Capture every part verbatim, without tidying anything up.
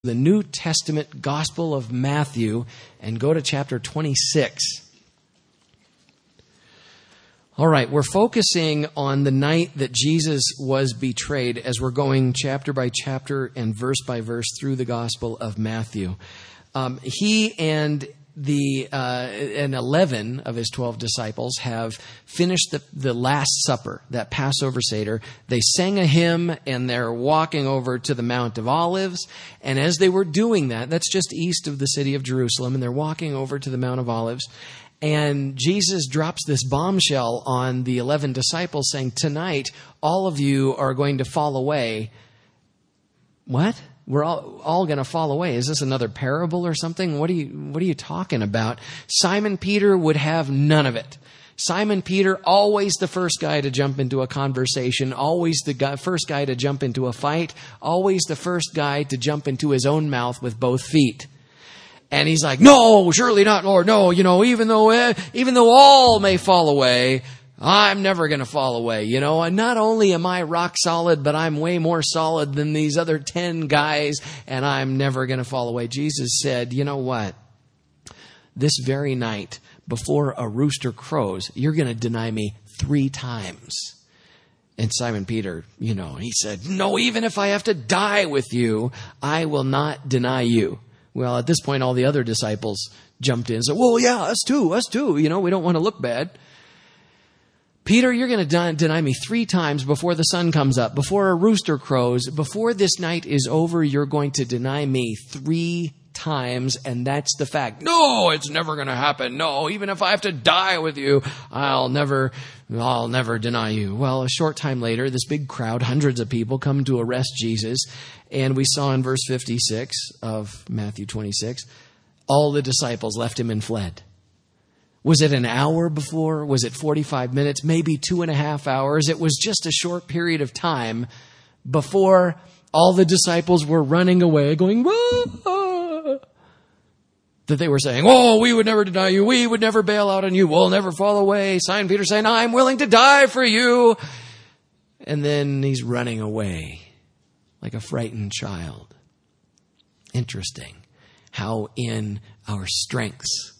the New Testament Gospel of Matthew and go to chapter twenty-six. All right, we're focusing on the night that Jesus was betrayed as we're going chapter by chapter and verse by verse through the Gospel of Matthew. Um, he and the uh, and eleven of his twelve disciples have finished the, the Last Supper, that Passover Seder. They sang a hymn and they're walking over to the Mount of Olives. And as they were doing that, that's just east of the city of Jerusalem, and they're walking over to the Mount of Olives. And Jesus drops this bombshell on the eleven disciples saying, tonight, all of you are going to fall away. What? We're all, all going to fall away. Is this another parable or something? What are you, what are you talking about? Simon Peter would have none of it. Simon Peter, always the first guy to jump into a conversation, always the guy, first guy to jump into a fight, always the first guy to jump into his own mouth with both feet. And he's like, no, surely not, Lord. No, you know, even though, eh, even though all may fall away, I'm never going to fall away. You know, and not only am I rock solid, but I'm way more solid than these other ten guys, and I'm never going to fall away. Jesus said, you know what? This very night, before a rooster crows, you're going to deny me three times. And Simon Peter, you know, he said, no, even if I have to die with you, I will not deny you. Well, at this point, all the other disciples jumped in and said, well, yeah, us too, us too. You know, we don't want to look bad. Peter, you're going to deny me three times before the sun comes up, before a rooster crows, before this night is over, you're going to deny me three times, and that's the fact. No, it's never going to happen. No, even if I have to die with you, I'll never, I'll never deny you. Well, a short time later, this big crowd, hundreds of people, come to arrest Jesus, and we saw in verse fifty-six of Matthew twenty-six, all the disciples left him and fled. Was it an hour before? Was it forty-five minutes? Maybe two and a half hours? It was just a short period of time before all the disciples were running away going, whoa, that they were saying, oh, we would never deny you. We would never bail out on you. We'll never fall away. Simon Peter saying, I'm willing to die for you. And then he's running away like a frightened child. Interesting how in our strengths,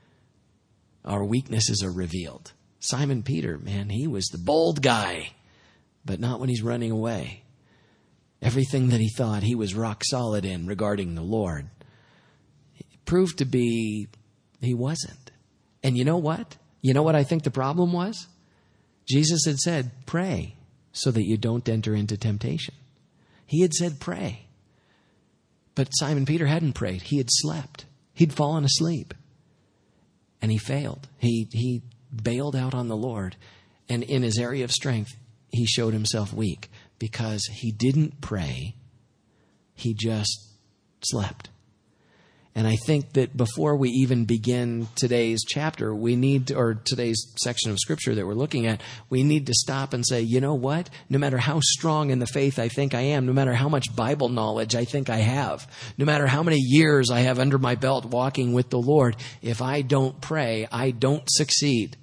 our weaknesses are revealed. Simon Peter, man, he was the bold guy, but not when he's running away. Everything that he thought he was rock solid in regarding the Lord, it proved to be he wasn't. And you know what? You know what I think the problem was? Jesus had said, pray so that you don't enter into temptation. He had said, pray. But Simon Peter hadn't prayed. He had slept. He'd fallen asleep. And he failed. He he bailed out on the Lord. And in his area of strength, he showed himself weak because he didn't pray. He just slept. And I think that before we even begin today's chapter, we need to, or today's section of scripture that we're looking at, we need to stop and say, you know what? No matter how strong in the faith I think I am, no matter how much Bible knowledge I think I have, no matter how many years I have under my belt walking with the Lord, if I don't pray, I don't succeed.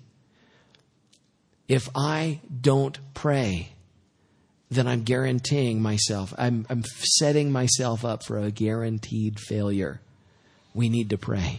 If I don't pray, then I'm guaranteeing myself, I'm, I'm setting myself up for a guaranteed failure. We need to pray.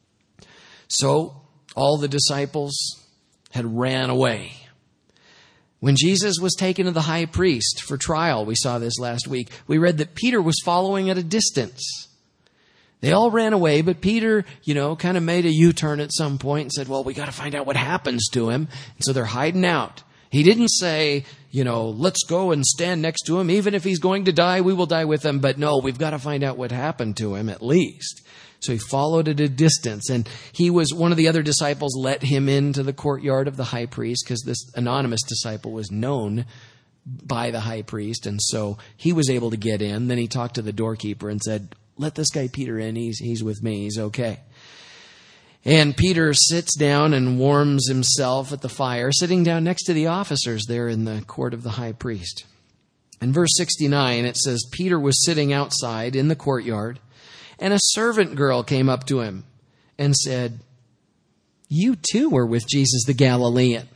So all the disciples had ran away. When Jesus was taken to the high priest for trial, we saw this last week, we read that Peter was following at a distance. They all ran away, but Peter, you know, kind of made a U-turn at some point and said, well, we got to find out what happens to him. And so they're hiding out. He didn't say, you know, let's go and stand next to him. Even if he's going to die, we will die with him. But no, we've got to find out what happened to him at least. So he followed at a distance, and he was, one of the other disciples let him into the courtyard of the high priest because this anonymous disciple was known by the high priest. And so he was able to get in. Then he talked to the doorkeeper and said, let this guy Peter in. He's, he's with me. He's okay. And Peter sits down and warms himself at the fire, sitting down next to the officers there in the court of the high priest. In verse sixty-nine, it says, Peter was sitting outside in the courtyard, and a servant girl came up to him and said, you too were with Jesus the Galilean.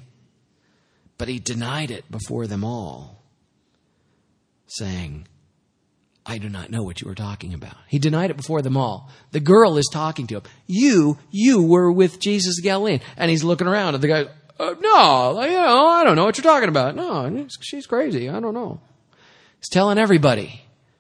But he denied it before them all, saying, I do not know what you were talking about. He denied it before them all. The girl is talking to him. You, you were with Jesus the Galilean. And he's looking around at the guy. Uh, no, you know, I don't know what you're talking about. No, she's crazy. I don't know. He's telling everybody.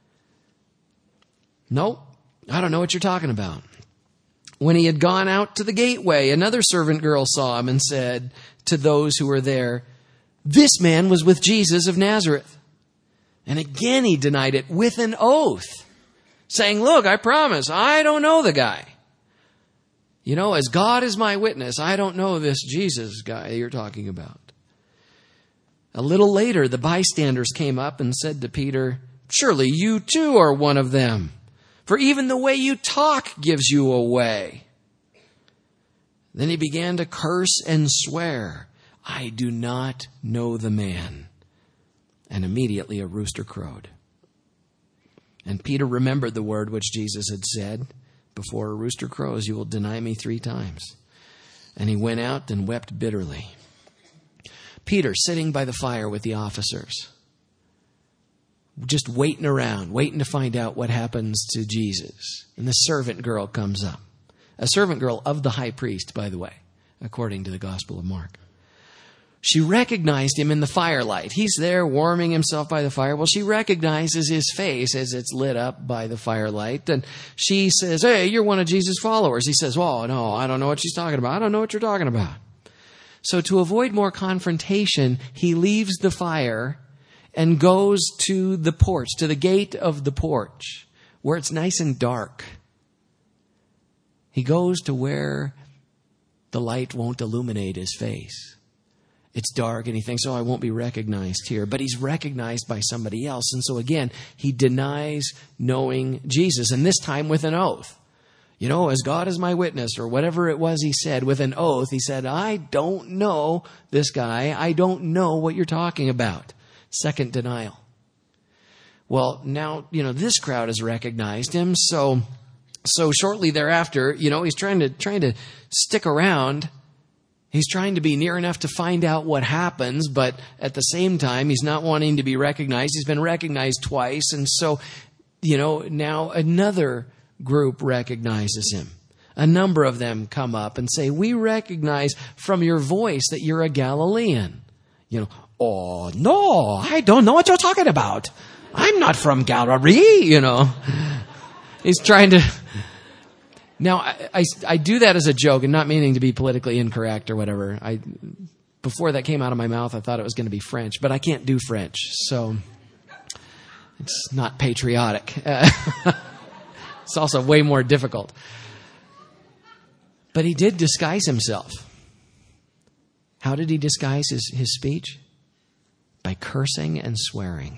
Nope, I don't know what you're talking about. When he had gone out to the gateway, another servant girl saw him and said to those who were there, this man was with Jesus of Nazareth. And again he denied it with an oath, saying, look, I promise, I don't know the guy. You know, as God is my witness, I don't know this Jesus guy you're talking about. A little later, the bystanders came up and said to Peter, surely you too are one of them, for even the way you talk gives you away. Then he began to curse and swear, I do not know the man. And immediately a rooster crowed. And Peter remembered the word which Jesus had said, before a rooster crows, you will deny me three times. And he went out and wept bitterly. Peter sitting by the fire with the officers, just waiting around, waiting to find out what happens to Jesus. And the servant girl comes up. A servant girl of the high priest, by the way, according to the Gospel of Mark. She recognized him in the firelight. He's there warming himself by the fire. Well, she recognizes his face as it's lit up by the firelight. And she says, hey, you're one of Jesus' followers. He says, oh, no, I don't know what she's talking about. I don't know what you're talking about. So to avoid more confrontation, he leaves the fire and goes to the porch, to the gate of the porch, where it's nice and dark. He goes to where the light won't illuminate his face. It's dark and he thinks, oh, I won't be recognized here. But he's recognized by somebody else. And so again, he denies knowing Jesus. And this time with an oath. You know, as God is my witness, or whatever it was he said, with an oath, he said, I don't know this guy. I don't know what you're talking about. Second denial. Well, now, you know, this crowd has recognized him. So, so shortly thereafter, you know, he's trying to, trying to stick around. He's trying to be near enough to find out what happens, but at the same time, he's not wanting to be recognized. He's been recognized twice. And so, you know, now another group recognizes him. A number of them come up and say, we recognize from your voice that you're a Galilean. You know, oh, no, I don't know what you're talking about. I'm not from Galilee, you know. He's trying to... Now, I, I, I do that as a joke and not meaning to be politically incorrect or whatever. I, before that came out of my mouth, I thought it was going to be French, but I can't do French, so it's not patriotic. Uh, it's also way more difficult. But he did disguise himself. How did he disguise his, his speech? By cursing and swearing.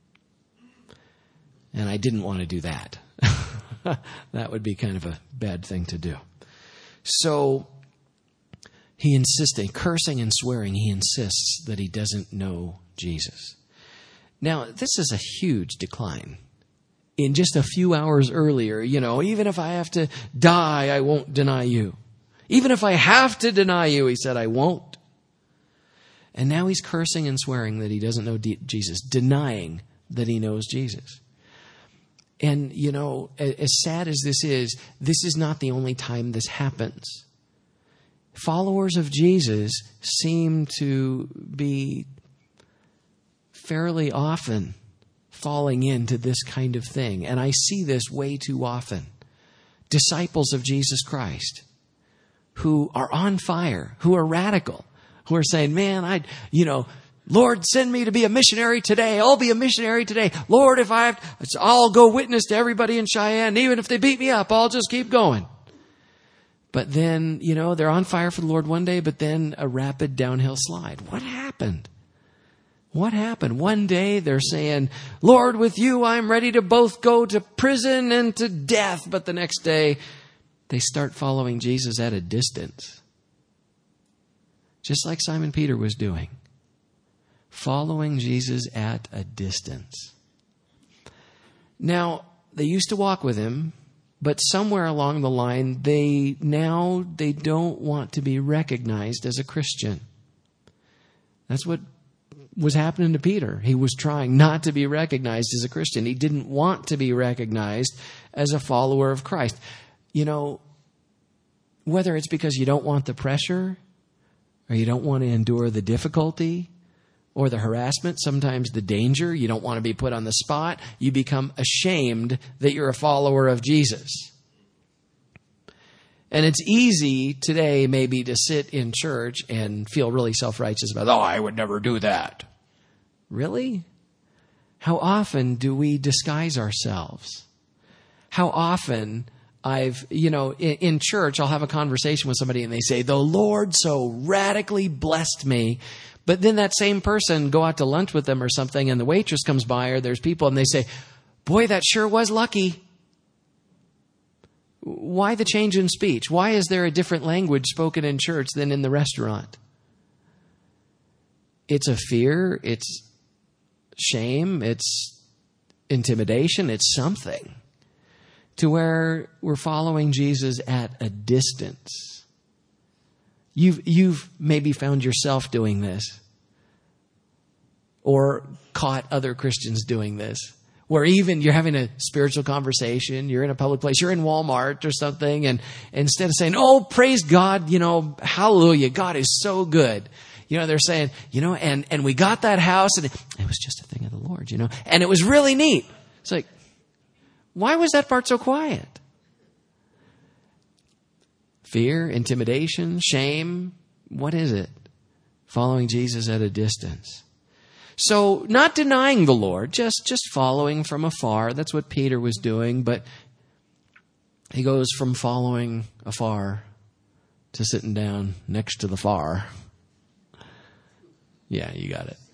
And I didn't want to do that. That would be kind of a bad thing to do. So he insisted, cursing and swearing, he insists that he doesn't know Jesus. Now, this is a huge decline. In just a few hours earlier, you know, even if I have to die, I won't deny you. Even if I have to deny you, he said, I won't. And now he's cursing and swearing that he doesn't know D- Jesus, denying that he knows Jesus. And, you know, as sad as this is, this is not the only time this happens. Followers of Jesus seem to be fairly often falling into this kind of thing. And I see this way too often. Disciples of Jesus Christ who are on fire, who are radical, who are saying, man, I, you know, Lord, send me to be a missionary today. I'll be a missionary today. Lord, if I have, I'll go witness to everybody in Cheyenne. Even if they beat me up, I'll just keep going. But then, you know, they're on fire for the Lord one day, but then a rapid downhill slide. What happened? What happened? One day they're saying, Lord, with you, I'm ready to both go to prison and to death. But the next day they start following Jesus at a distance. Just like Simon Peter was doing. Following Jesus at a distance. Now, they used to walk with him, but somewhere along the line, they now they don't want to be recognized as a Christian. That's what was happening to Peter. He was trying not to be recognized as a Christian. He didn't want to be recognized as a follower of Christ. You know, whether it's because you don't want the pressure, or you don't want to endure the difficulty, or the harassment, sometimes the danger, you don't want to be put on the spot, you become ashamed that you're a follower of Jesus. And it's easy today maybe to sit in church and feel really self-righteous about, oh, I would never do that. Really? How often do we disguise ourselves? How often I've, you know, in, in church, I'll have a conversation with somebody and they say, the Lord so radically blessed me. But then that same person go out to lunch with them or something and the waitress comes by or there's people and they say, boy, that sure was lucky. Why the change in speech? Why is there a different language spoken in church than in the restaurant? It's a fear. It's shame. It's intimidation. It's something to where we're following Jesus at a distance. You've, you've maybe found yourself doing this or caught other Christians doing this. Where even you're having a spiritual conversation, you're in a public place, you're in Walmart or something, and instead of saying, oh, praise God, you know, hallelujah, God is so good. You know, they're saying, you know, and, and we got that house, and it, it was just a thing of the Lord, you know, and it was really neat. It's like, why was that part so quiet? Fear, intimidation, shame, what is it? Following Jesus at a distance. So not denying the Lord, just, just following from afar. That's what Peter was doing. But he goes from following afar to sitting down next to the far. Yeah, you got it.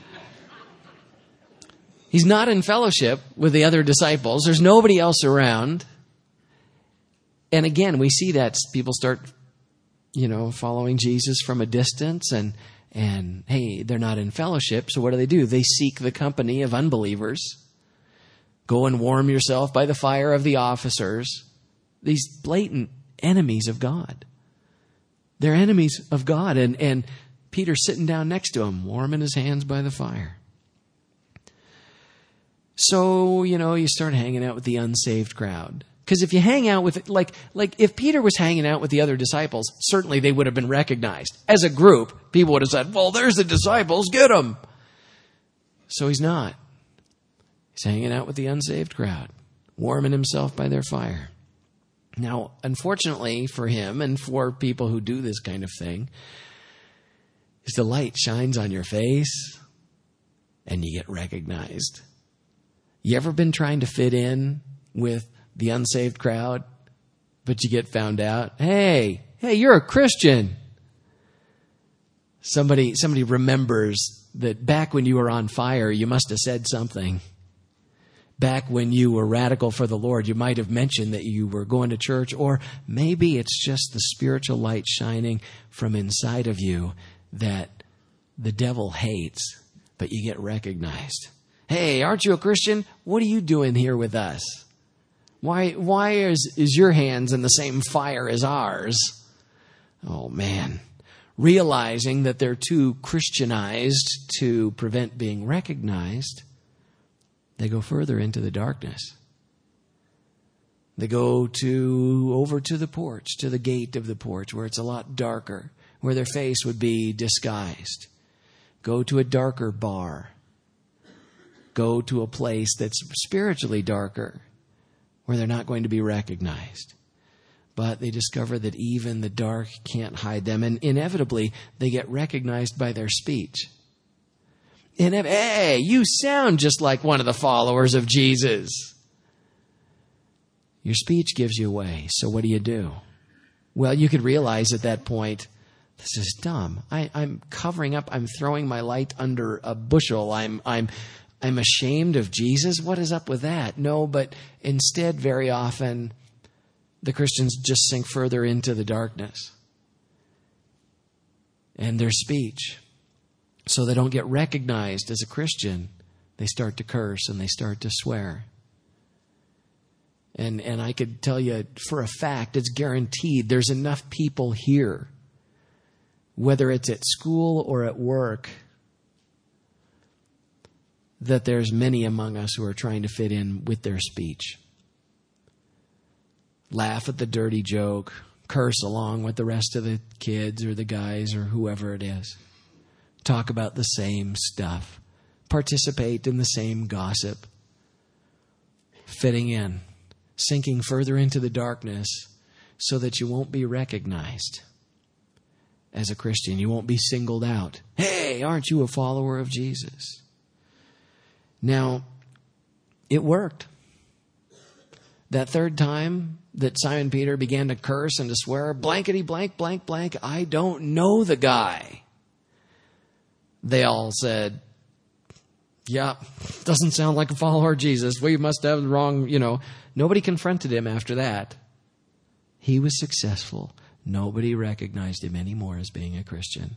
He's not in fellowship with the other disciples. There's nobody else around. And again, we see that people start, you know, following Jesus from a distance and And, hey, they're not in fellowship, so what do they do? They seek the company of unbelievers. Go and warm yourself by the fire of the officers. These blatant enemies of God. They're enemies of God, and, and Peter's sitting down next to him, warming his hands by the fire. So, you know, you start hanging out with the unsaved crowd. Because if you hang out with, like, like if Peter was hanging out with the other disciples, certainly they would have been recognized. As a group, people would have said, well, there's the disciples, get them. So he's not. He's hanging out with the unsaved crowd, warming himself by their fire. Now, unfortunately for him and for people who do this kind of thing, is the light shines on your face and you get recognized. You ever been trying to fit in with the unsaved crowd, but you get found out? Hey, hey, you're a Christian. Somebody, somebody remembers that back when you were on fire, you must have said something. Back when you were radical for the Lord, you might have mentioned that you were going to church, or maybe it's just the spiritual light shining from inside of you that the devil hates, but you get recognized. Hey, aren't you a Christian? What are you doing here with us? Why, why is, is your hands in the same fire as ours? Oh, man. Realizing that they're too Christianized to prevent being recognized, they go further into the darkness. They go to over to the porch, to the gate of the porch, where it's a lot darker, where their face would be disguised. Go to a darker bar. Go to a place that's spiritually darker, where they're not going to be recognized. But they discover that even the dark can't hide them. And inevitably, they get recognized by their speech. And hey, you sound just like one of the followers of Jesus. Your speech gives you away. So what do you do? Well, you could realize at that point, this is dumb. I, I'm covering up. I'm throwing my light under a bushel. I'm, I'm, I'm ashamed of Jesus. What is up with that? No, but instead, very often, the Christians just sink further into the darkness. And their speech, so they don't get recognized as a Christian, they start to curse and they start to swear. And, and I could tell you for a fact, it's guaranteed there's enough people here, whether it's at school or at work, that there's many among us who are trying to fit in with their speech. Laugh at the dirty joke, curse along with the rest of the kids or the guys or whoever it is. Talk about the same stuff. Participate in the same gossip. Fitting in. Sinking further into the darkness so that you won't be recognized as a Christian. You won't be singled out. Hey, aren't you a follower of Jesus? Now, it worked. That third time that Simon Peter began to curse and to swear, blankety blank, blank, blank, I don't know the guy. They all said, yeah, doesn't sound like a follower of Jesus. We must have the wrong, you know. Nobody confronted him after that. He was successful. Nobody recognized him anymore as being a Christian.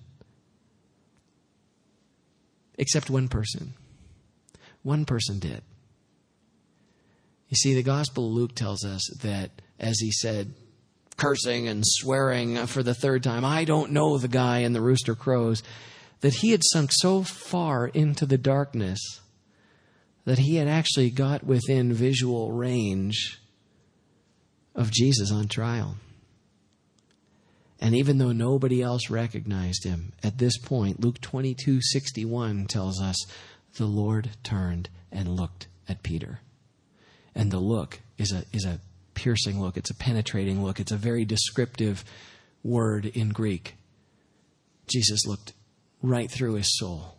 Except one person. One person did. You see, the Gospel of Luke tells us that as he said, cursing and swearing for the third time, I don't know the guy, and the rooster crows, that he had sunk so far into the darkness that he had actually got within visual range of Jesus on trial. And even though nobody else recognized him, at this point, Luke twenty-two sixty-one tells us, the Lord turned and looked at Peter. And the look is a is a piercing look. It's a penetrating look. It's a very descriptive word in Greek. Jesus looked right through his soul.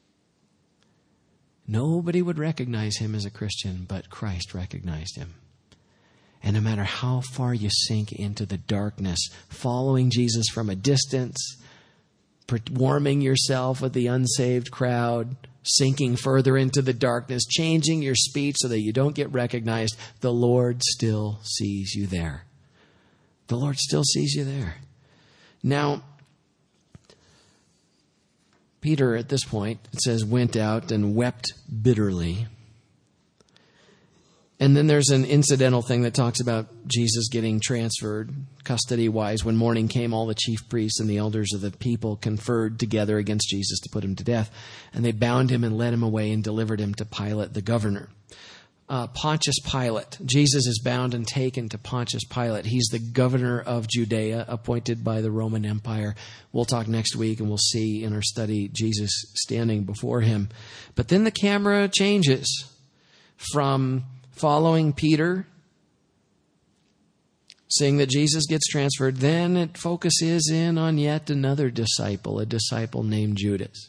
Nobody would recognize him as a Christian, but Christ recognized him. And no matter how far you sink into the darkness, following Jesus from a distance, warming yourself with the unsaved crowd, sinking further into the darkness, changing your speech so that you don't get recognized, the Lord still sees you there. The Lord still sees you there. Now, Peter, at this point, it says, went out and wept bitterly. And then there's an incidental thing that talks about Jesus getting transferred custody-wise. When morning came, all the chief priests and the elders of the people conferred together against Jesus to put him to death. And they bound him and led him away and delivered him to Pilate, the governor. Uh, Pontius Pilate. Jesus is bound and taken to Pontius Pilate. He's the governor of Judea, appointed by the Roman Empire. We'll talk next week, and we'll see in our study Jesus standing before him. But then the camera changes from following Peter, seeing that Jesus gets transferred. Then it focuses in on yet another disciple, a disciple named Judas.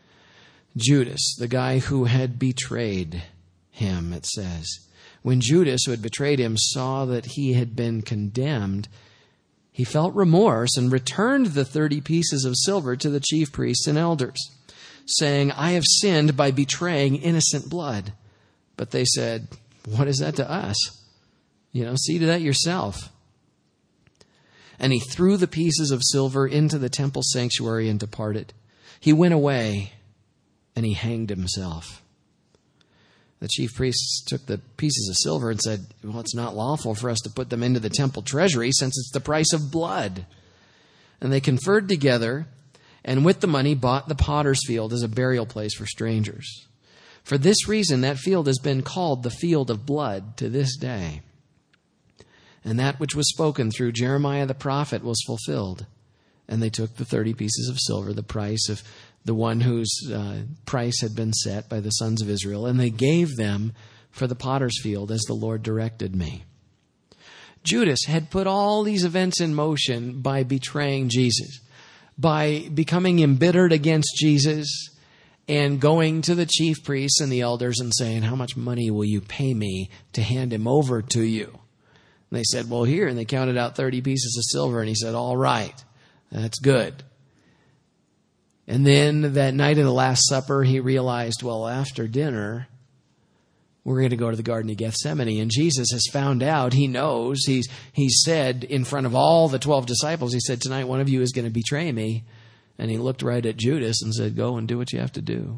Judas, the guy who had betrayed him, it says. When Judas, who had betrayed him, saw that he had been condemned, he felt remorse and returned the thirty pieces of silver to the chief priests and elders, saying, I have sinned by betraying innocent blood. But they said, what is that to us? You know, see to that yourself. And he threw the pieces of silver into the temple sanctuary and departed. He went away and he hanged himself. The chief priests took the pieces of silver and said, well, it's not lawful for us to put them into the temple treasury since it's the price of blood. And they conferred together and with the money bought the potter's field as a burial place for strangers. For this reason, that field has been called the field of blood to this day. And that which was spoken through Jeremiah the prophet was fulfilled. And they took the thirty pieces of silver, the price of the one whose uh, price had been set by the sons of Israel, and they gave them for the potter's field as the Lord directed me. Judas had put all these events in motion by betraying Jesus, by becoming embittered against Jesus, and going to the chief priests and the elders and saying, how much money will you pay me to hand him over to you? And they said, well, here. And they counted out thirty pieces of silver. And he said, all right, that's good. And then that night of the Last Supper, he realized, well, after dinner, we're going to go to the Garden of Gethsemane. And Jesus has found out, he knows, he's, he's said in front of all the twelve disciples, he said, tonight one of you is going to betray me. And he looked right at Judas and said, go and do what you have to do.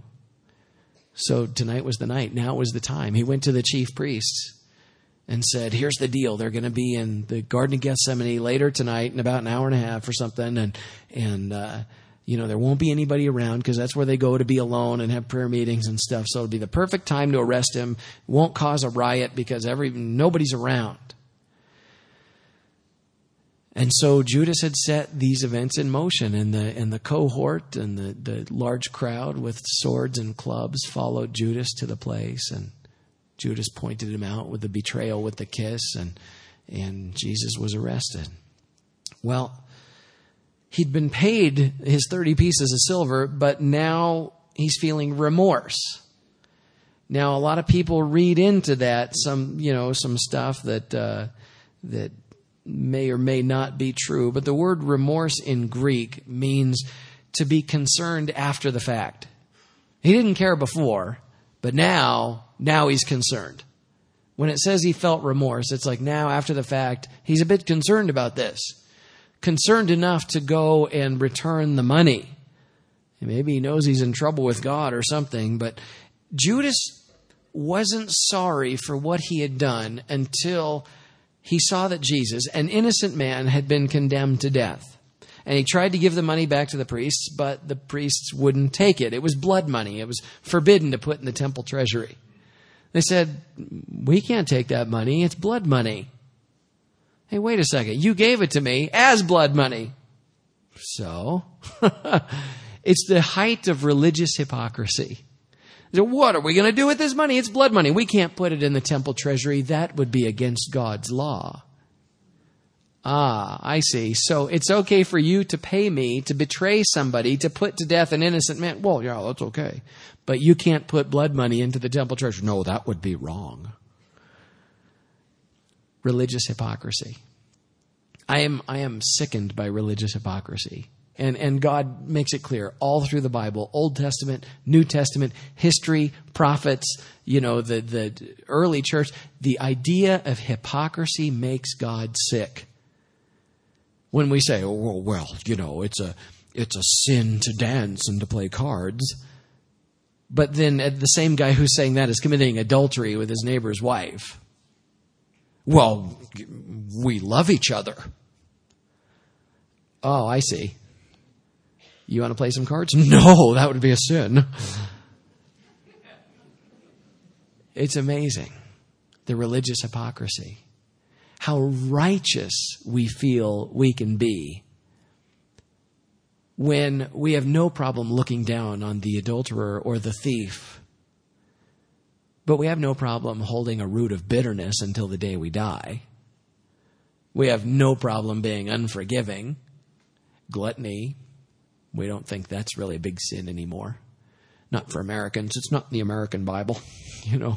So tonight was the night. Now was the time. He went to the chief priests and said, here's the deal. They're going to be in the Garden of Gethsemane later tonight in about an hour and a half or something. And, and, uh, You know, there won't be anybody around because that's where they go to be alone and have prayer meetings and stuff. So it'll be the perfect time to arrest him. It won't cause a riot because every nobody's around. And so Judas had set these events in motion, and the and the cohort and the, the large crowd with swords and clubs followed Judas to the place, and Judas pointed him out with the betrayal with the kiss, and and Jesus was arrested. Well, he'd been paid his thirty pieces of silver, but now he's feeling remorse. Now, a lot of people read into that some, you know, some stuff that uh, that may or may not be true. But the word remorse in Greek means to be concerned after the fact. He didn't care before, but now, now he's concerned. When it says he felt remorse, it's like now after the fact, he's a bit concerned about this. Concerned enough to go and return the money. Maybe he knows he's in trouble with God or something, but Judas wasn't sorry for what he had done until he saw that Jesus, an innocent man, had been condemned to death. And he tried to give the money back to the priests, but the priests wouldn't take it. It was blood money. It was forbidden to put in the temple treasury. They said, we can't take that money. It's blood money. Hey, wait a second. You gave it to me as blood money. So, it's the height of religious hypocrisy. So what are we going to do with this money? It's blood money. We can't put it in the temple treasury. That would be against God's law. Ah, I see. So it's okay for you to pay me to betray somebody, to put to death an innocent man. Well, yeah, that's okay. But you can't put blood money into the temple treasury. No, that would be wrong. Religious hypocrisy. I am I am sickened by religious hypocrisy. And and God makes it clear all through the Bible, Old Testament, New Testament, history, prophets, you know, the, the early church. The idea of hypocrisy makes God sick. When we say, oh, well, you know, it's a it's a sin to dance and to play cards. But then the same guy who's saying that is committing adultery with his neighbor's wife. Well, we love each other. Oh, I see. You want to play some cards? No, that would be a sin. It's amazing, the religious hypocrisy. How righteous we feel we can be when we have no problem looking down on the adulterer or the thief. But we have no problem holding a root of bitterness until the day we die. We have no problem being unforgiving. Gluttony. We don't think that's really a big sin anymore. Not for Americans. It's not in the American Bible, you know.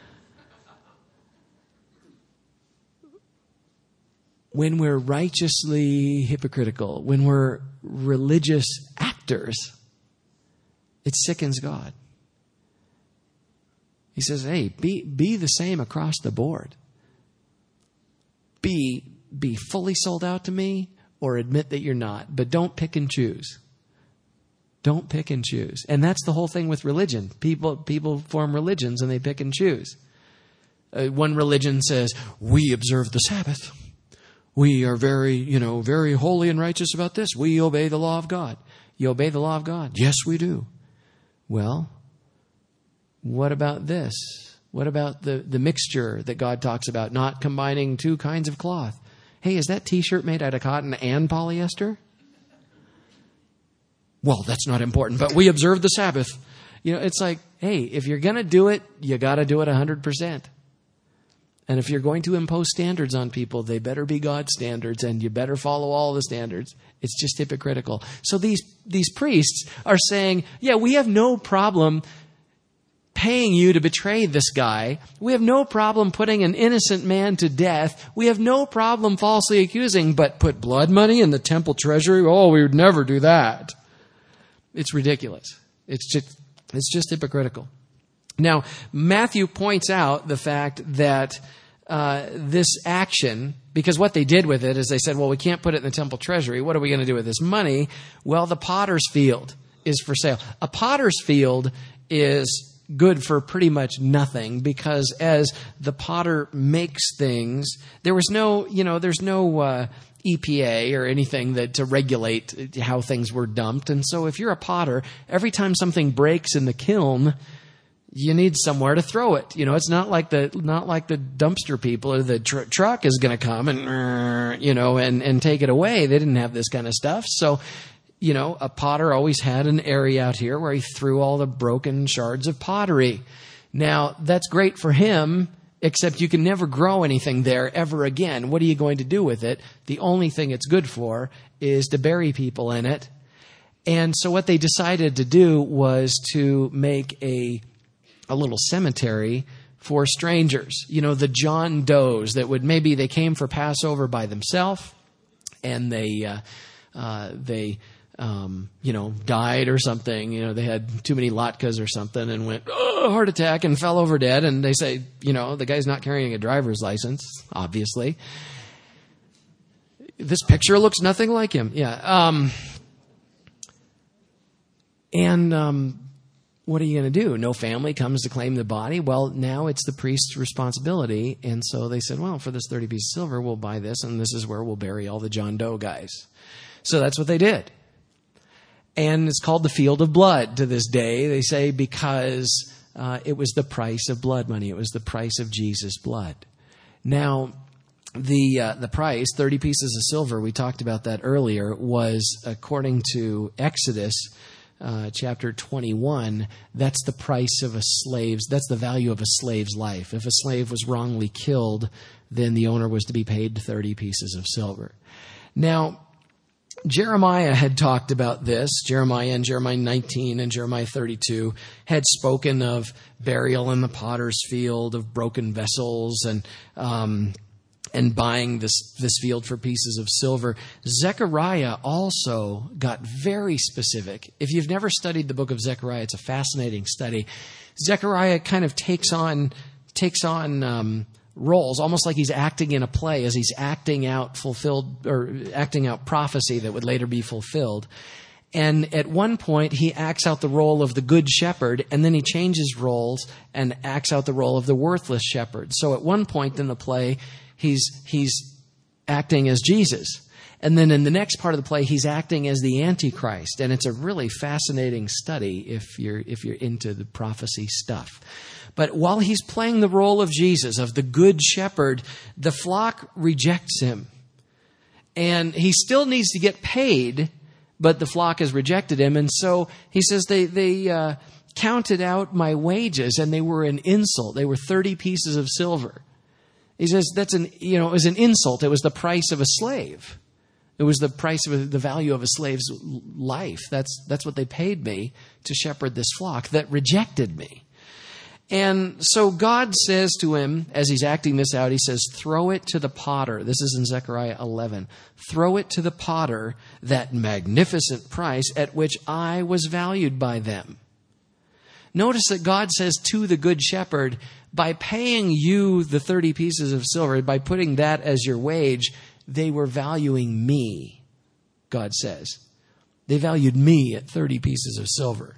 When we're righteously hypocritical, when we're religious actors, it sickens God. He says, hey, be be the same across the board. Be, be fully sold out to me or admit that you're not. But don't pick and choose. Don't pick and choose. And that's the whole thing with religion. People people form religions and they pick and choose. Uh, one religion says, we observe the Sabbath. We are very, you know, very holy and righteous about this. We obey the law of God. You obey the law of God? Yes, we do. Well, what about this? What about the, the mixture that God talks about, not combining two kinds of cloth? Hey, is that t-shirt made out of cotton and polyester? Well, that's not important, but we observe the Sabbath. You know, it's like, hey, if you're going to do it, you got to do it one hundred percent. And if you're going to impose standards on people, they better be God's standards, and you better follow all the standards. It's just hypocritical. So these these priests are saying, yeah, we have no problem paying you to betray this guy. We have no problem putting an innocent man to death. We have no problem falsely accusing, but put blood money in the temple treasury? Oh, we would never do that. It's ridiculous. It's just it's just hypocritical. Now, Matthew points out the fact that uh, this action, because what they did with it is they said, well, we can't put it in the temple treasury. What are we going to do with this money? Well, the potter's field is for sale. A potter's field is good for pretty much nothing, because as the potter makes things, there was no, you know, there's no uh, E P A or anything that to regulate how things were dumped. And so if you're a potter, every time something breaks in the kiln, you need somewhere to throw it. You know, it's not like the not like the dumpster people or the tr- truck is going to come and, you know, and, and take it away. They didn't have this kind of stuff. So, you know, a potter always had an area out here where he threw all the broken shards of pottery. Now, that's great for him, except you can never grow anything there ever again. What are you going to do with it? The only thing it's good for is to bury people in it. And so what they decided to do was to make a a little cemetery for strangers. You know, the John Does that would, maybe they came for Passover by themselves and they, uh, uh, they, um, you know, died or something. You know, they had too many latkes or something and went, oh, heart attack, and fell over dead. And they say, you know, the guy's not carrying a driver's license, obviously. This picture looks nothing like him. Yeah. Um, and, um, what are you going to do? No family comes to claim the body. Well, now it's the priest's responsibility. And so they said, well, for this thirty pieces of silver, we'll buy this, and this is where we'll bury all the John Doe guys. So that's what they did. And it's called the Field of Blood to this day, they say, because uh, it was the price of blood money. It was the price of Jesus' blood. Now, the uh, the price, thirty pieces of silver, we talked about that earlier, was, according to Exodus, Uh, chapter twenty-one, that's the price of a slave's, that's the value of a slave's life. If a slave was wrongly killed, then the owner was to be paid thirty pieces of silver. Now, Jeremiah had talked about this. Jeremiah in Jeremiah nineteen and Jeremiah thirty-two had spoken of burial in the potter's field, of broken vessels, and um and buying this, this field for pieces of silver. Zechariah also got very specific. If you've never studied the book of Zechariah, it's a fascinating study. Zechariah kind of takes on, takes on, um, roles, almost like he's acting in a play as he's acting out fulfilled, or acting out prophecy that would later be fulfilled. And at one point, he acts out the role of the good shepherd, and then he changes roles and acts out the role of the worthless shepherd. So at one point in the play, He's he's acting as Jesus. And then in the next part of the play, he's acting as the Antichrist. And it's a really fascinating study if you're if you're into the prophecy stuff. But while he's playing the role of Jesus, of the good shepherd, the flock rejects him. And he still needs to get paid, but the flock has rejected him. And so he says they they uh, counted out my wages, and they were an insult. They were thirty pieces of silver. He says that's an, you know, it was an insult. It was the price of a slave. It was the price of a, the value of a slave's life. That's, that's what they paid me to shepherd this flock that rejected me. And so God says to him, as he's acting this out, he says, throw it to the potter. This is in Zechariah eleven. Throw it to the potter, that magnificent price at which I was valued by them. Notice that God says to the good shepherd, by paying you the thirty pieces of silver, by putting that as your wage, they were valuing me, God says. They valued me at thirty pieces of silver.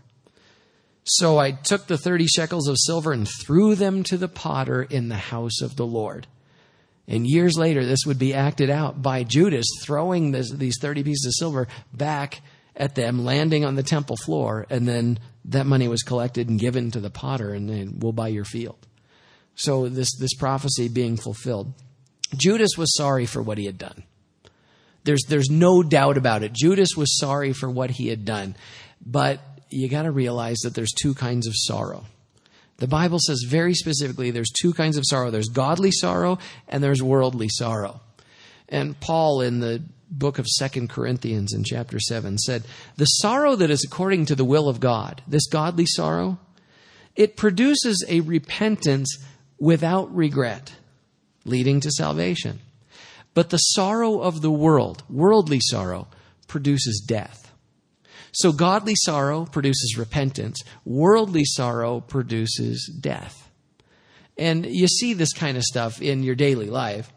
So I took the thirty shekels of silver and threw them to the potter in the house of the Lord. And years later, this would be acted out by Judas throwing this, these thirty pieces of silver back at them, landing on the temple floor, and then that money was collected and given to the potter, and then we'll buy your field. So this, this prophecy being fulfilled. Judas was sorry for what he had done. There's, there's no doubt about it. Judas was sorry for what he had done. But you got to realize that there's two kinds of sorrow. The Bible says very specifically there's two kinds of sorrow. There's godly sorrow and there's worldly sorrow. And Paul in the book of Second Corinthians in chapter seven said, the sorrow that is according to the will of God, this godly sorrow, it produces a repentance without regret, leading to salvation. But the sorrow of the world, worldly sorrow, produces death. So godly sorrow produces repentance. Worldly sorrow produces death. And you see this kind of stuff in your daily life.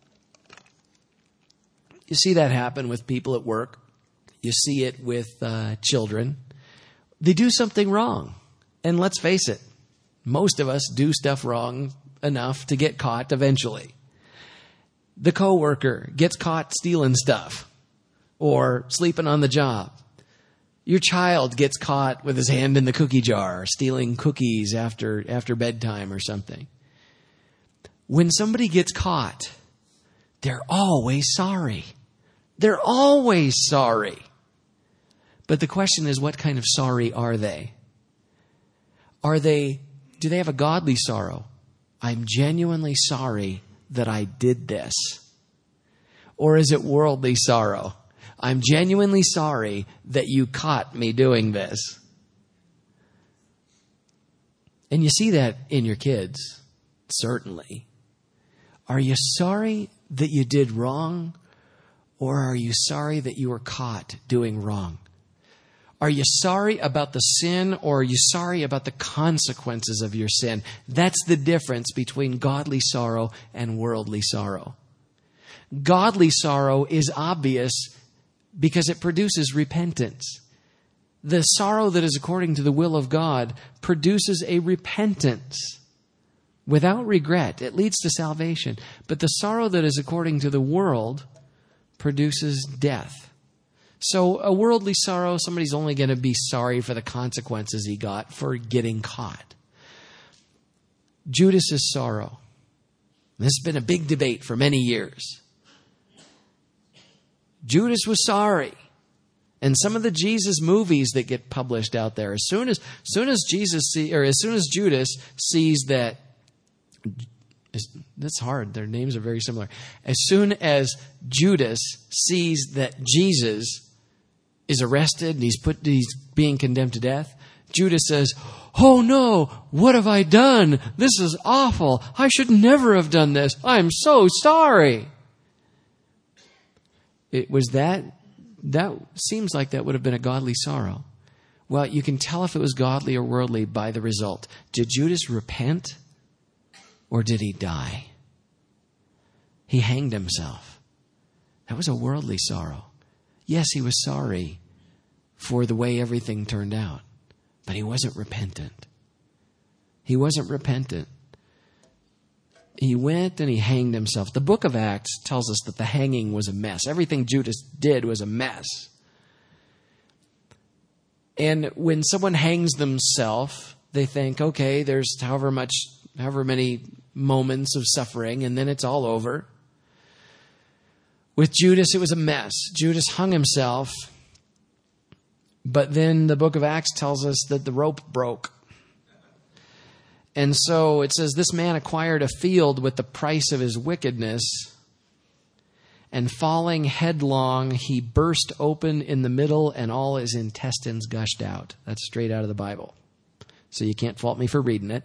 You see that happen with people at work. You see it with uh, children. They do something wrong. And let's face it, Most of us do stuff wrong enough to get caught eventually. The coworker gets caught stealing stuff or sleeping on the job. Your child gets caught with his hand in the cookie jar, stealing cookies after, after bedtime or something. When somebody gets caught, they're always sorry. They're always sorry. But the question is, what kind of sorry are they? Are they, do they have a godly sorrow? I'm genuinely sorry that I did this. Or is it worldly sorrow? I'm genuinely sorry that you caught me doing this. And you see that in your kids, certainly. Are you sorry that you did wrong? Or are you sorry that you were caught doing wrong? Are you sorry about the sin, or are you sorry about the consequences of your sin? That's the difference between godly sorrow and worldly sorrow. Godly sorrow is obvious because it produces repentance. The sorrow that is according to the will of God produces a repentance without regret. It leads to salvation. But the sorrow that is according to the world produces death. So a worldly sorrow, somebody's only going to be sorry for the consequences he got for getting caught. Judas's sorrow. This has been a big debate for many years. Judas was sorry. And some of the Jesus movies that get published out there, as soon as, soon as Jesus see, or as soon as Judas sees that, that's hard. Their names are very similar. As soon as Judas sees that Jesus is arrested and he's put, he's being condemned to death, Judas says, "Oh no, what have I done? This is awful. I should never have done this. I'm so sorry." It was that, that seems like that would have been a godly sorrow. Well, you can tell if it was godly or worldly by the result. Did Judas repent or did he die? He hanged himself. That was a worldly sorrow. Yes, he was sorry for the way everything turned out, but he wasn't repentant. He wasn't repentant. He went and he hanged himself. The book of Acts tells us that the hanging was a mess. Everything Judas did was a mess. And when someone hangs themselves, they think, okay, there's however much, however many moments of suffering, and then it's all over. With Judas, it was a mess. Judas hung himself, but then the book of Acts tells us that the rope broke. And so it says, this man acquired a field with the price of his wickedness, and falling headlong, he burst open in the middle, and all his intestines gushed out. That's straight out of the Bible. So you can't fault me for reading it.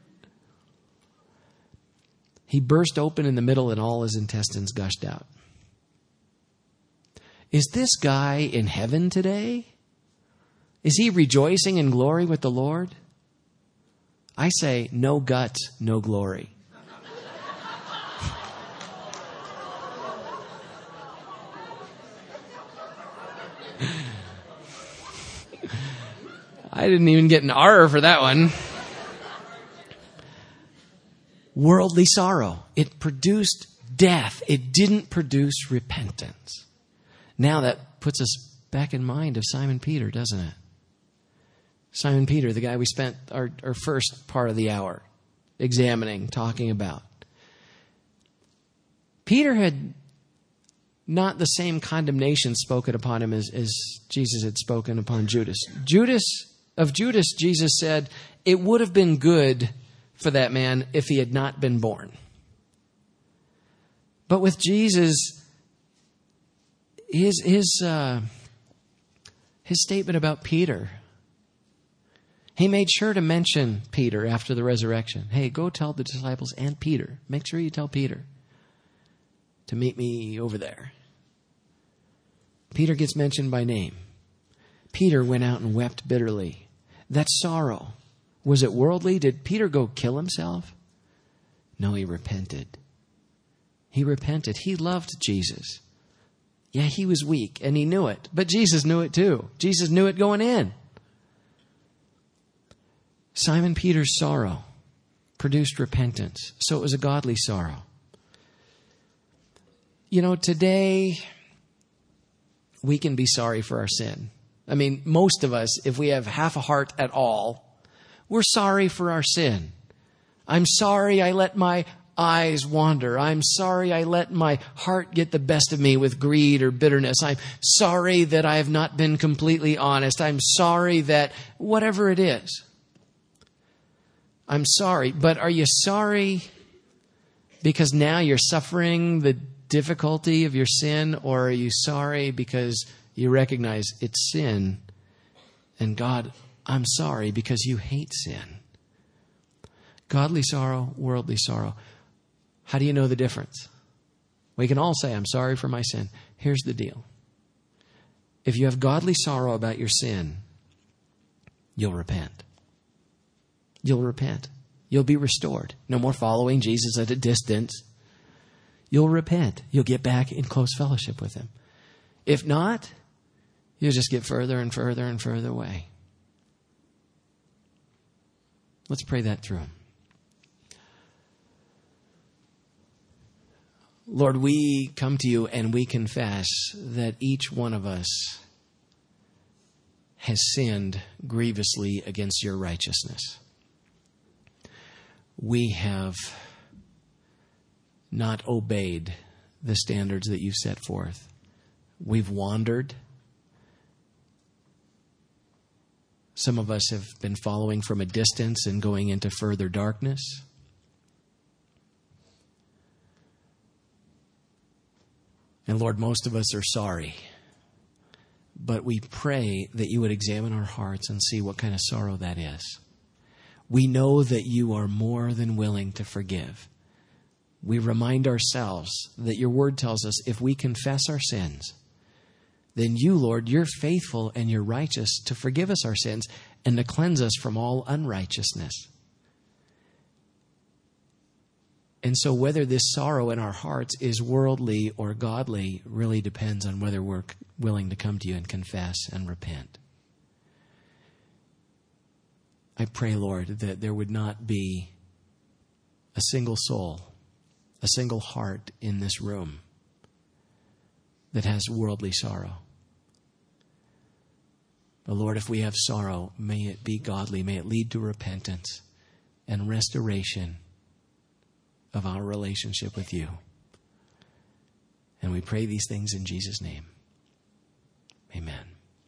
He burst open in the middle, and all his intestines gushed out. Is this guy in heaven today? Is he rejoicing in glory with the Lord? I say, no guts, no glory. I didn't even get an R for that one. Worldly sorrow. It produced death. It didn't produce repentance. Now that puts us back in mind of Simon Peter, doesn't it? Simon Peter, the guy we spent our, our first part of the hour examining, talking about. Peter had not the same condemnation spoken upon him as, as Jesus had spoken upon Judas. Judas, of Judas, Jesus said, it would have been good for that man if he had not been born. But with Jesus, his his uh, his statement about Peter, he made sure to mention Peter after the resurrection. Hey, go tell the disciples and Peter. Make sure you tell Peter to meet me over there. Peter gets mentioned by name. Peter went out and wept bitterly. That sorrow, was it worldly? Did Peter go kill himself? No, he repented. He repented. He loved Jesus. Yeah, he was weak and he knew it, but Jesus knew it too. Jesus knew it going in. Simon Peter's sorrow. produced repentance. So it was a godly sorrow. You know, today we can be sorry for our sin. I mean, most of us, if we have half a heart at all, we're sorry for our sin. I'm sorry I let my eyes wander. I'm sorry I let my heart get the best of me with greed or bitterness. I'm sorry that I have not been completely honest. I'm sorry that whatever it is. I'm sorry. But are you sorry because now you're suffering the difficulty of your sin, or are you sorry because you recognize it's sin and God, I'm sorry because you hate sin? Godly sorrow, worldly sorrow. How do you know the difference? We can all say, I'm sorry for my sin. Here's the deal. If you have godly sorrow about your sin, you'll repent. You'll repent. You'll be restored. No more following Jesus at a distance. You'll repent. You'll get back in close fellowship with him. If not, you'll just get further and further and further away. Let's pray that through. Lord, we come to you and we confess that each one of us has sinned grievously against your righteousness. We have not obeyed the standards that you've set forth. We've wandered. Some of us have been following from a distance and going into further darkness. And Lord, most of us are sorry. But we pray that you would examine our hearts and see what kind of sorrow that is. We know that you are more than willing to forgive. We remind ourselves that your word tells us if we confess our sins, then you, Lord, you're faithful and you're righteous to forgive us our sins and to cleanse us from all unrighteousness. And so whether this sorrow in our hearts is worldly or godly really depends on whether we're willing to come to you and confess and repent. I pray, Lord, that there would not be a single soul, a single heart in this room that has worldly sorrow. But Lord, if we have sorrow, may it be godly. May it lead to repentance and restoration of our relationship with you. And we pray these things in Jesus' name. Amen.